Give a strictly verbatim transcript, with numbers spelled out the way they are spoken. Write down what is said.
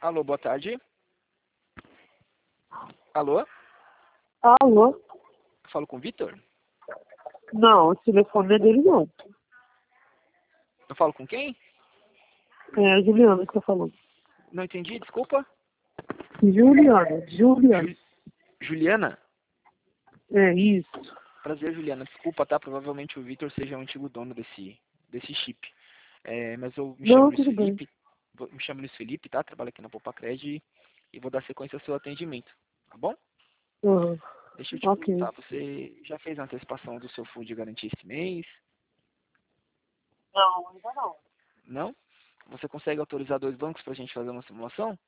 Alô, boa tarde. Alô? Alô? Eu falo com o Vitor? Não, o telefone é dele não. Eu falo com quem? É a Juliana que tá falando. Não entendi, desculpa. Juliana, Juliana. Ju- Juliana? É isso. Prazer, Juliana. Desculpa, tá? Provavelmente o Vitor seja o antigo dono desse, desse chip. É, mas eu me chamo Não, Luiz tudo bem. Felipe. vou- Me chamo Luiz Felipe, tá? Trabalho aqui na Popacred e vou dar sequência ao seu atendimento, tá bom? Uhum. Deixa eu te Ok. perguntar, você já fez a antecipação do seu fundo de garantia esse mês? Não, ainda não. Não? Você consegue autorizar dois bancos para a gente fazer uma simulação?